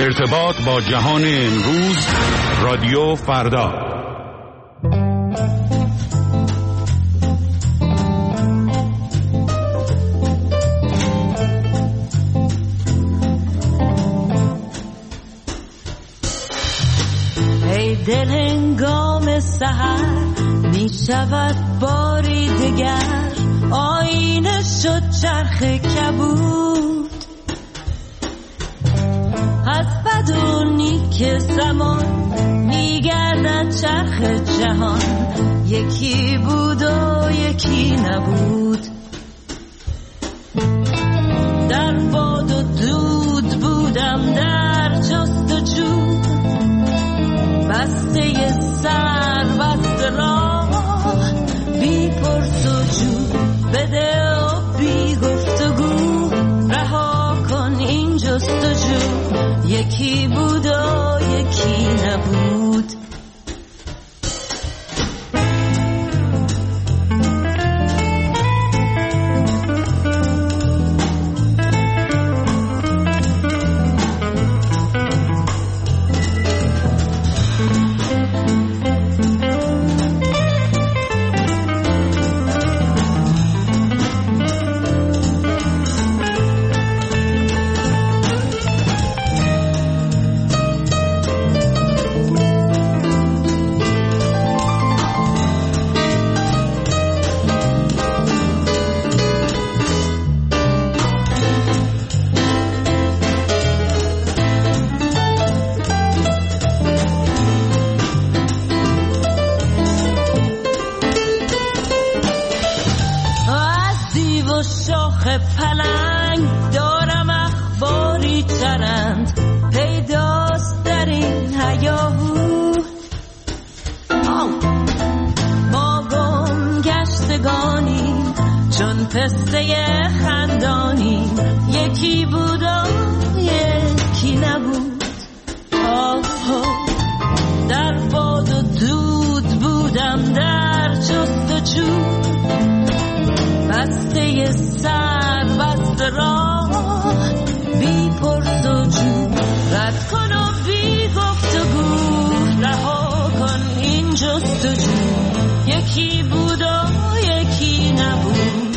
ارتباط با جهان امروز، رادیو فردا. ای دل هنگام سحر می شود باری دگر، آینه شد چرخ کبود از بد و نیک زمان، می گردد چرخ جهان، یکی بود و یکی نبود. در باد و دود بودم در جستجو، بسته سر بسته راه، بی پرس و جو، بده و بی گفتگو، رها کن این جستجو، یکی بود و یکی نبود. پلنگ دارم اخباری چرند، پیداست در این هیاهو، ما گم گشتگانیم چون پسته خندانیم، یکی بود و یکی نبود. در باد و دود بودم در جستجو، بسته سر بسته راه، بی پرس و جو، رد کن و بی گفتگو، رها کن این جستجو، یکی بود و یکی نبود،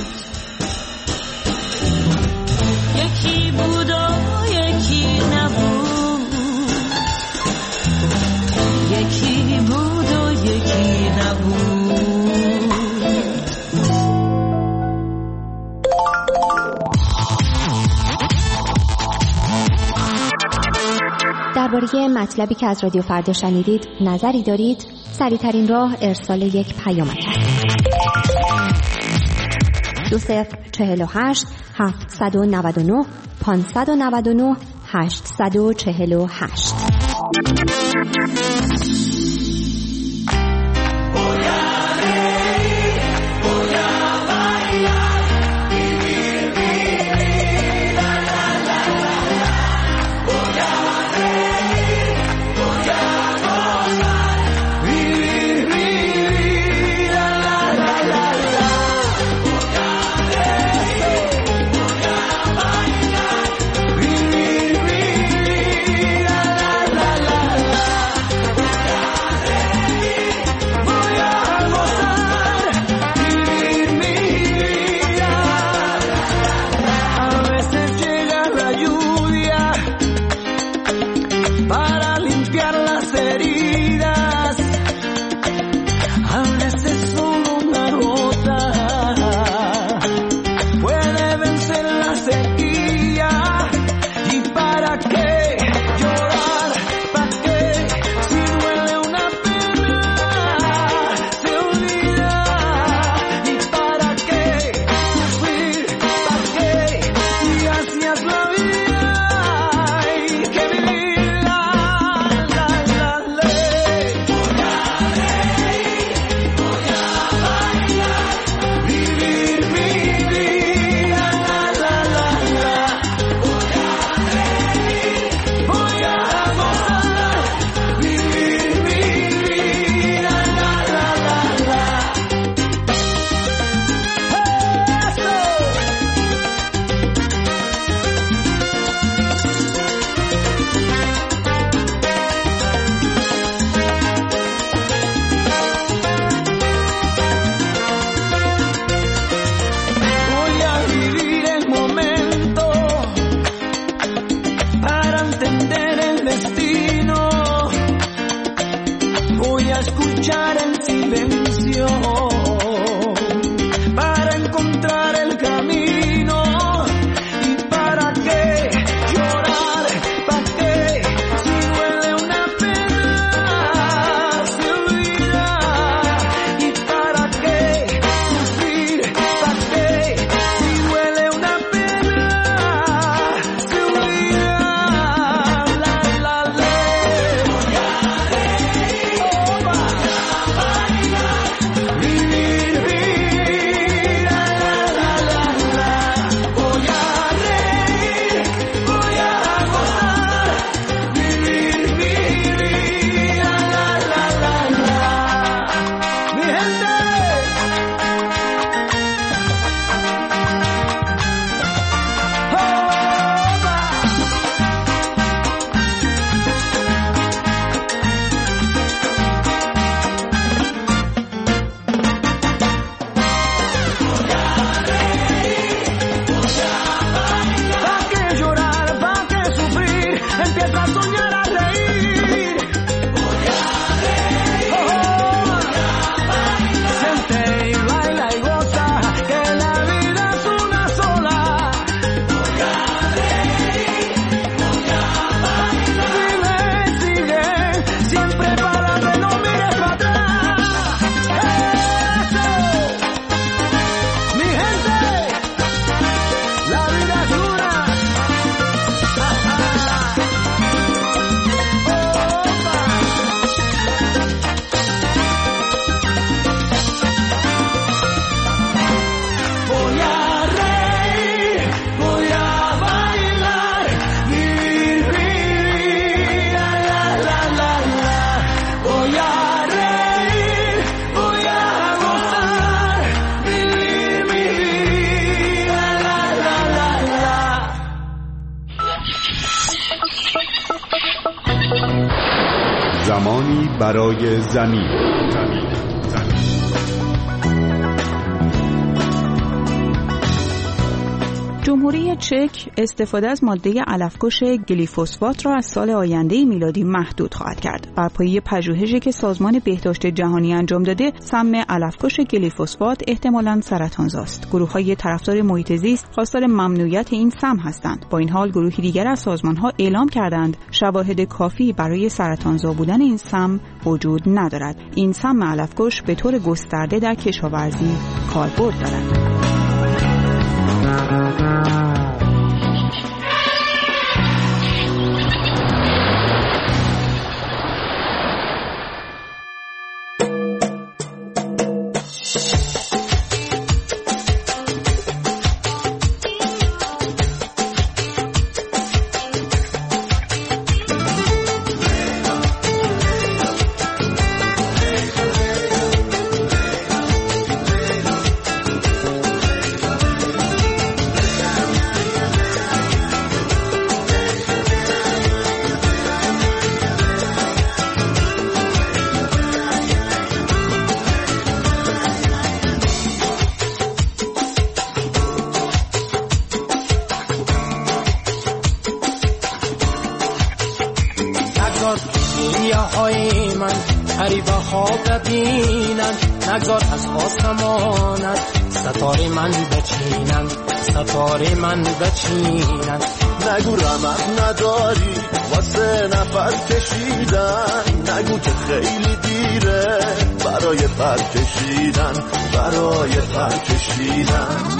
یکی بود و یکی نبود، یکی بود و یکی نبود. درباره مطلبی که از رادیو فردا شنیدید نظری دارید؟ سریع‌ترین راه ارسال یک پیامک است. 2048 799 599 848. luchar en silencio para encontrar el camino. ¿Y para qué llorar? ¿Para qué? Si duele una pena, se olvida. ¿Y para qué sufrir? ¿Para qué? Si duele una pena, se olvida. La, la, la. Voy a reír, opa. Vivir, vivir, la, la, la, la. Voy a reír, voy a gozar. Vivir, vivir, la, la, la, la. Mi gente. ¿Pa' qué llorar? ¿Pa' qué sufrir? Empieza a soñar, a reír. Voy a reír. Siente y baila y goza, que la vida es una sola. Voy a reír. Sigue, siempre para que no mires para atrás. Eso. Mi gente, la vida es dura. Voy a reír, voy a bailar, vivir, vivir, la, la, la, la, la. Voy a reír, voy a gozar, vivir, vivir, la, la, la, la, la. زمانی برای زمین. جمهوری چک استفاده از ماده علفکش گلیفوسفات را از سال آینده میلادی محدود خواهد کرد. بر پایه پژوهشی که سازمان بهداشت جهانی انجام داده، سم علفکش گلیفوسفات احتمالاً سرطانزاست. گروه‌های طرفدار محیط زیست خواستار ممنوعیت این سم هستند. با این حال گروهی دیگر از سازمان‌ها اعلام کردند شواهد کافی برای سرطانزا بودن این سم وجود ندارد. این سم علفکش به طور گسترده در کشاورزی کاربرد دارد. های من حریف خواب ببینن، نگذار از آسمانت ستاره من بچینن، ستاره من بچینن. نگو رمق نداری واسه نفس کشیدن، نگو که خیلی دیره برای پر کشیدن، برای پر کشیدن.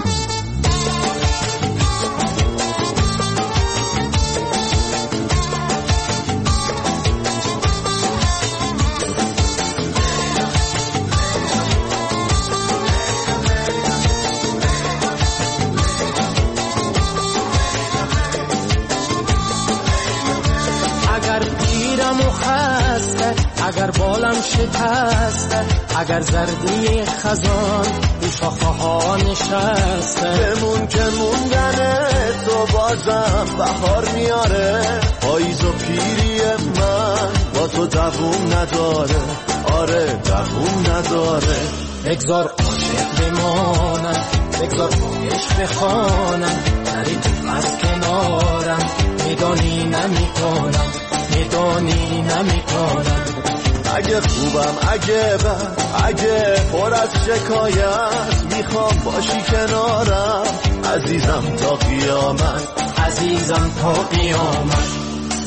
اگر بالم شکسته، اگر زردی خزان رو شاخه ها نشسته، بمون که موندن تو بازم بهار میاره، پاییز و پیری من با تو دووم نداره، آره دووم نداره. بگذار عاشق بمانم، بگذار عشق بخوانم، نری تو از کنارم، میدانی نمیکنم، میدانی نمیکنم. اگه خوبم اگه بد اگه پر از شکایت میخوام باشی کنارم عزیزم تا قیامت عزیزم تا قیامت.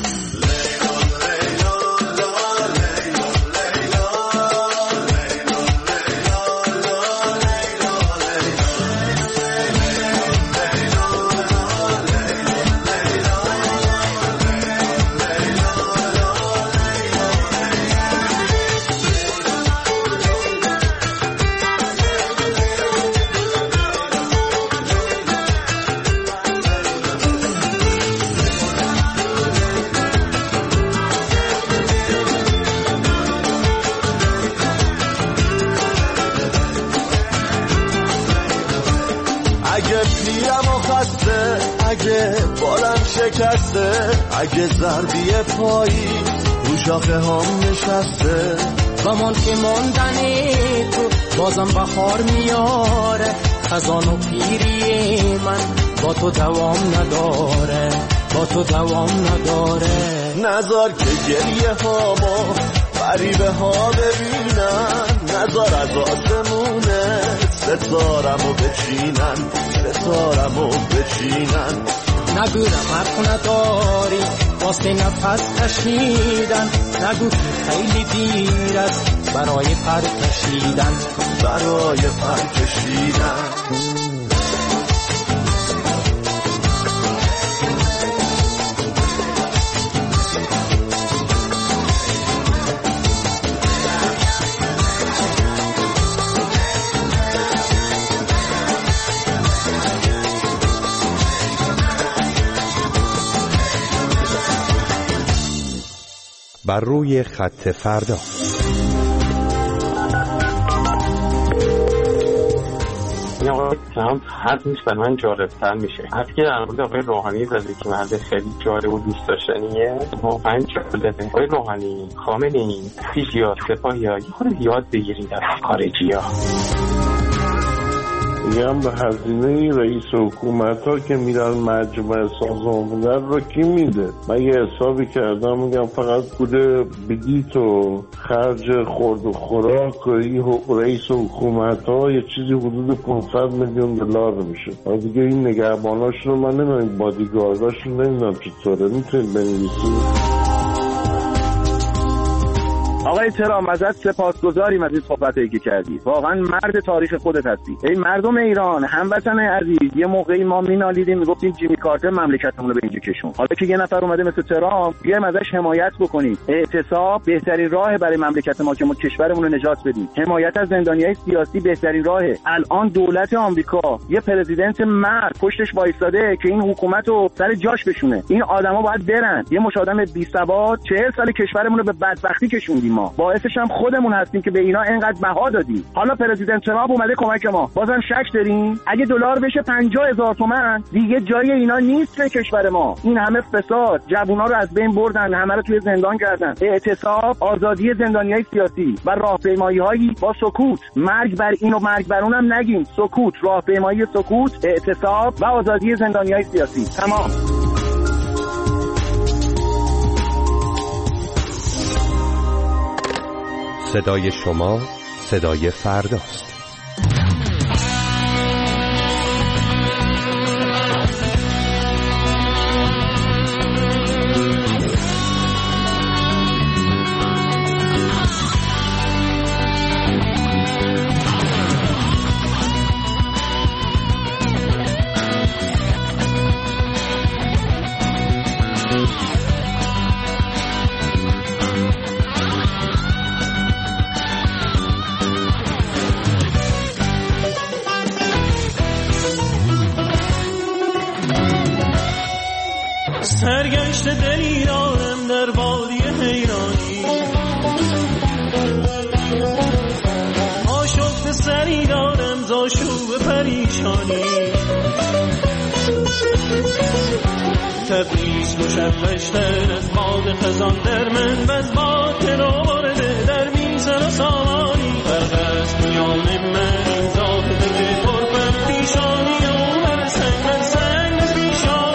اگه بارم شکسته اگه ضربی پایی رو شاخه هم نشسته و من که ماندنی تو بازم بخار میاره خزان و پیری من با تو دوام نداره با تو دوام نداره. نذار که گریه هامو غریبه ها ببینن نذار از آسمونه ستارمو بچینن ستارمو بچینن. نگو رمک نداری واسه نفس کشیدن نگو خیلی دیر است برای پر کشیدن برای پر کشیدن. بر روی خط فردا. این آقای ترامپ حرفش برای من جالب‌تر میشه. حرفی که در مورد آقای روحانی زده که مرد خیلی جالب و دوست داشتنیه واقعا جالبه. آقای روحانی، خامنه‌ای، فیزیا، سپاهیا یه خورده یاد بگیرید از خارجی‌ها. میگم به هزینه رئیس حکومت ها که میرن مجمع سازمان ملل رو کی میده؟ من یه حسابی کردم میگم فقط بوده بلیط و خرج خورد و خوراک و رئیس حکومت ها یه چیزی حدود 500 میلیون دلار میشه. دیگه این نگهباناشون رو من نمیدونم بادیگارداشون نمیدونم چطوره. میتونید بنویسید. آقای ترامپ ازت سپاسگزاریم از این صحبتی که کردی. واقعا مرد تاریخ خودت هستی. ای مردم ایران، هموطن عزیز، یه موقعی ما مینالیدیم میگفتیم جیمی کارتر مملکتمون رو به اینجا کشوند. حالا که یه نفر اومده مثل ترامپ، بیایم ازش حمایت بکنیم. اعتصاب بهترین راه برای مملکت ما که ما کشورمون رو نجات بدیم. حمایت از زندانیای سیاسی بهترین راهه. الان دولت آمریکا یه پرزیدنت مرد پشتش وایساده که این حکومت رو سر جاش بشونه. این آدما باید برن. یه مش آدم بی ثبات 40 سال کشورمون رو به بدبختی کشوندیم. ما باعثش هم خودمون هستیم که به اینا اینقدر بها دادیم. حالا پرزیدنت ترامپ اومده کمک ما، بازم شک داریم؟ اگه دلار بشه 50,000 تومان دیگه جای اینا نیست به کشور ما. این همه فساد، جوونا رو از بین بردن، همه رو توی زندان کردن. اعتصاب، آزادی زندانیای سیاسی و راهپیمایی‌هایی با سکوت. مرگ بر این و مرگ بر اونم نگیم. سکوت، راهپیمایی سکوت، اعتصاب و آزادی زندانیای سیاسی. تمام. صدای شما صدای فرداست. سرگشت دلی دارم در وادی حیرانی، آشفت سری دارم زاشوب پریشانی. تبریز مشوشتر از باد خزان در من و از باد ترا وارده در میزن و سامانی. فرق است میان من این ذات دل پرپر پیشانی و بر سنگ سنگ پیشانی.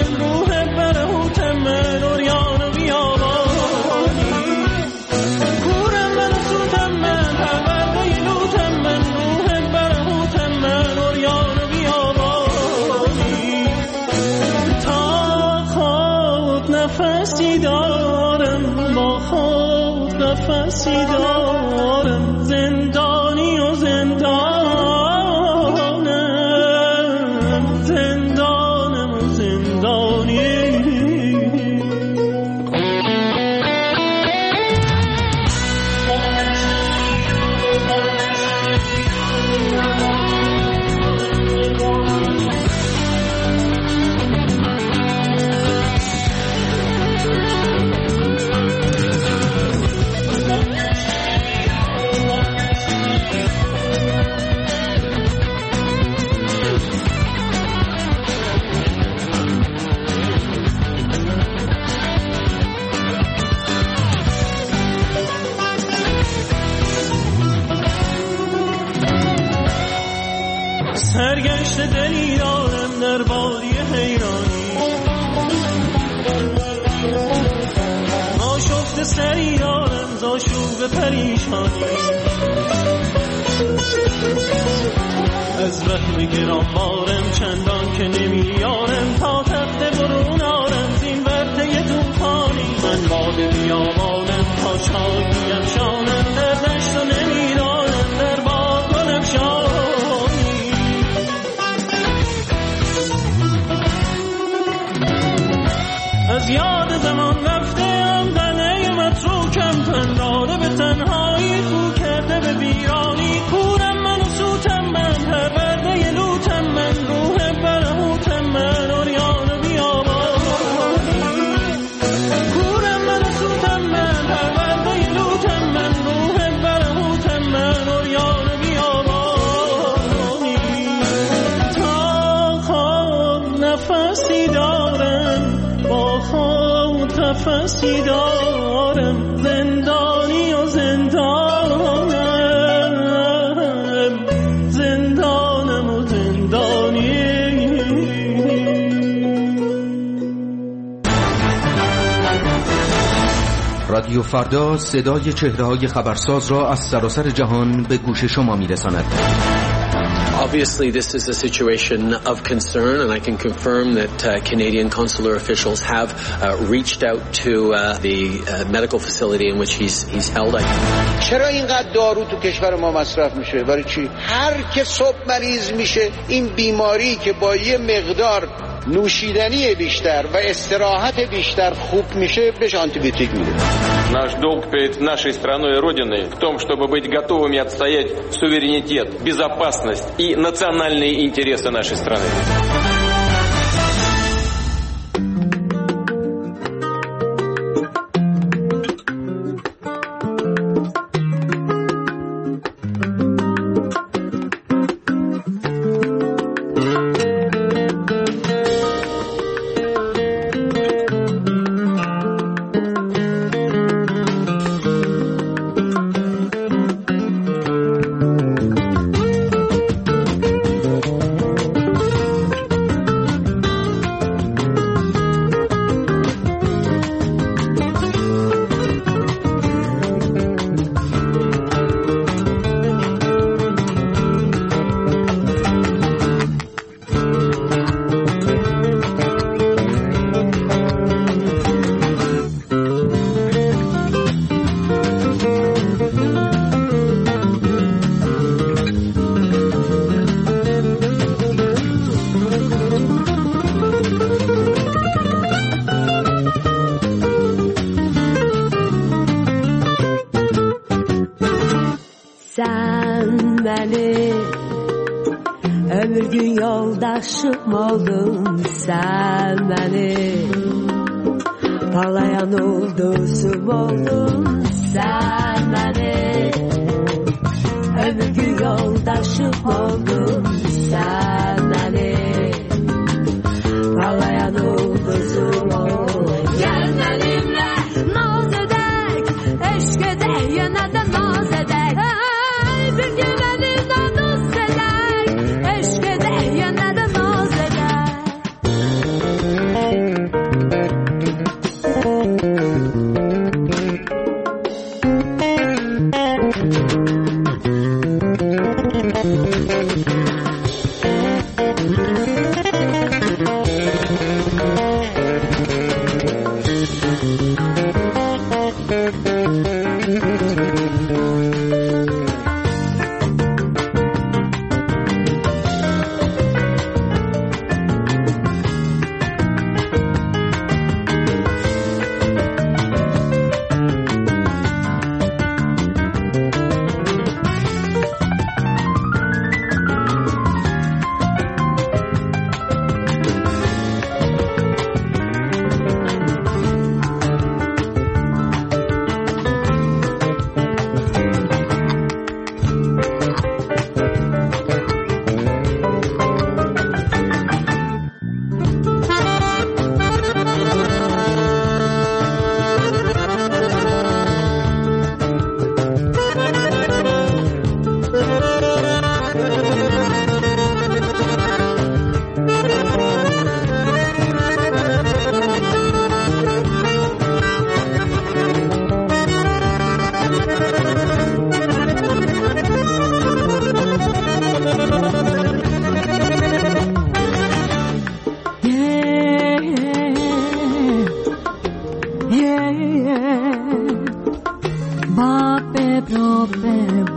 من روح برهوت من اوریان و بیابانی کورم من سوتم من پرورده لوتم من روح برهوت من اوریان و بیابانی تا خود نفسی دارم با خود نفسی دارم زندانی و سرگشت دلی دارم در بادی حیرانی آشفت سری دارم زاشوب پریشانی از وهم گرانبارم چندان که نمیارم تا تخت برون آرم زین ورطه توفانی من باد بیابانم تا شاگیم شانم در دشت و نمیدانم در باد گلم شانی از یاد زمان رفته ام دنه متروکم پنهاده به تنهایی خو کرده به ویرانی کورم من و سوتم من پرورده لوتم من روح برهوتم من اوریان و بیابانی کورم من و سوتم من پرورده لوتم من روح برهوتم من اوریان و بیابانی تا خود نفسی دارم با خود نفسی دارم زندانی و زندانم زندانم و زندانی رادیو فردا صدای چهره‌های خبرساز را از سراسر جهان به گوش شما می‌رساند. Obviously, this is a situation of concern, and I can confirm that Canadian consular officials have reached out to the medical facility in which he's held. چرا اینقدر دارو تو کشور ما مصرف میشه؟ برای چی؟ هر که صبح مریض میشه این بیماری که با یه مقدار نوشیدنی بیشتر و استراحت بیشتر خوب میشه بهش آنتیبیوتیک میده. Наш долг перед нашей страной и Родиной в том, чтобы быть готовыми отстоять суверенитет, безопасность и национальные интересы нашей страны. Ömür gün yoldaşım oldun sen benim, parlayan ulduzum oldun sen benim. Ömür gün yoldaşım oldun sen benim, parlayan ulduzum oldun. Gel benimle naz edek, eşk edek, yine de naz edek. Bir gün beni namus edek, eşk edek, yine de naz edek.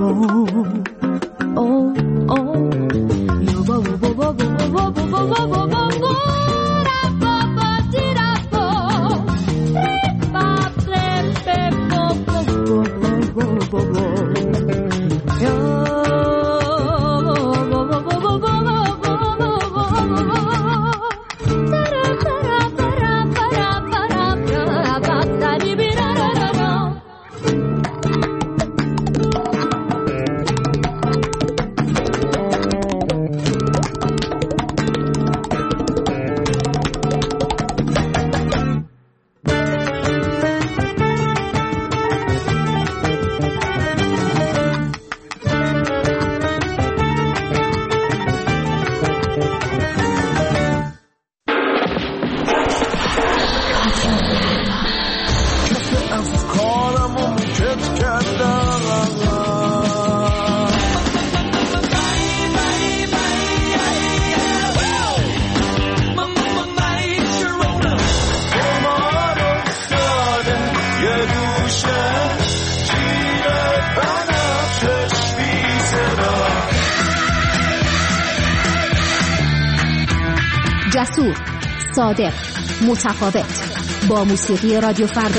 جسور، صادق، متفاوت، با موسیقی رادیو فردا.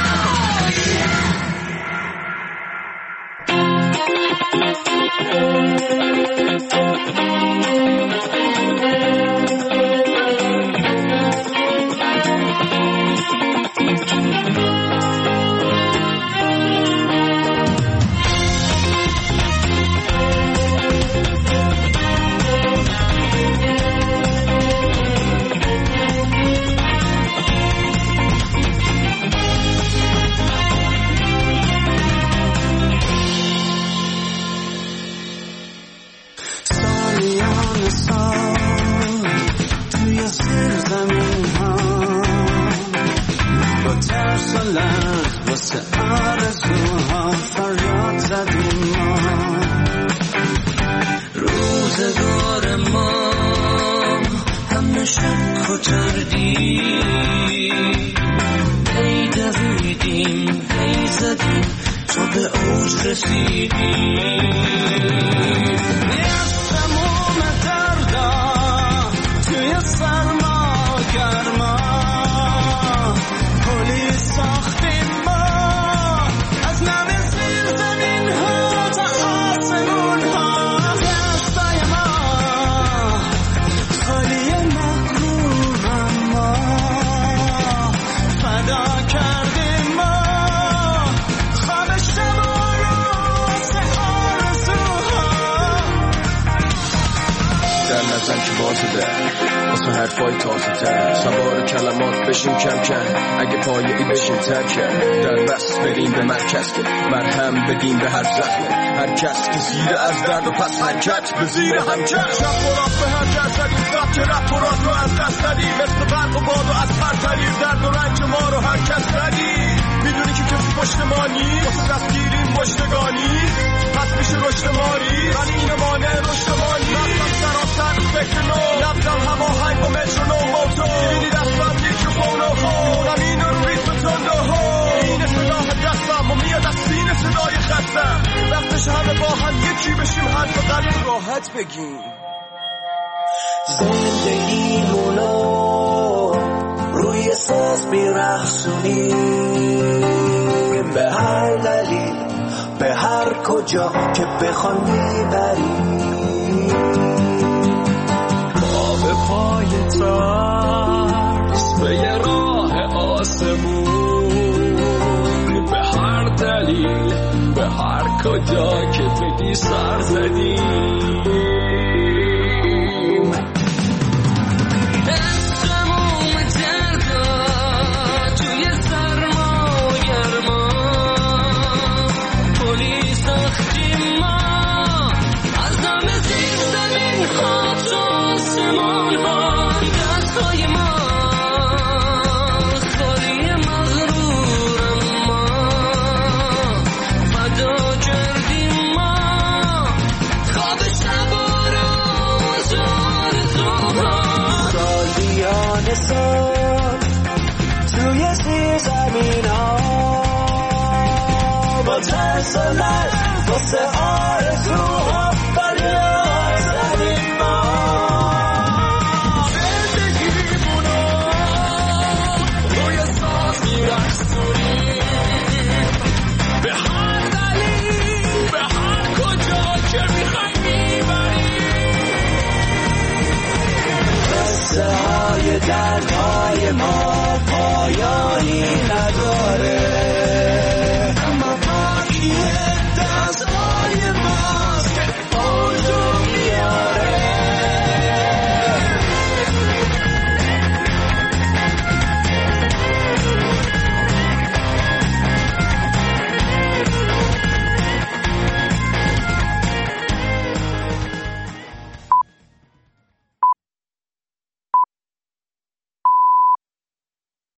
حرفای تازه تر سوار کلمات بشیم کم کم اگه پایه‌ای بشیم ترکه در بس بریم به مرکز که مرهم بدیم به هر زخم هر کس که زیر از درد و پس حرکت به زیر هم کرد شب برات به هر جر زدیم سب که رفتورات رو از دست ندیم مثل برق و باد و از پرتریر درد و رنج ما رو هر کس ندیم میدونی که کسی پشت ما نیست واسه دستگیریم پشتگانی پس میشه رشد ماری ولی این مانع رشد ما نیست نفتم سراسر فکر نو نفتم هوا هنگ با مترونوم موتور دیدی دستم میکروفون و خونم این رو ریتم تند و هو این صداه دستم و میاد از سینه صدای خستم وقتش همه با هم یکی بشیم حرف قلب راحت بگیم زندگیمونو روی ساز میرخصونیم به هر دلیل به هر کجا که بخوان میبریم با به پای ترس به یه راه آسمون به هر دلیل به هر کجا که بگی سر زدیم توی زیر زمین ها با ترس و لرز واسه آرزوها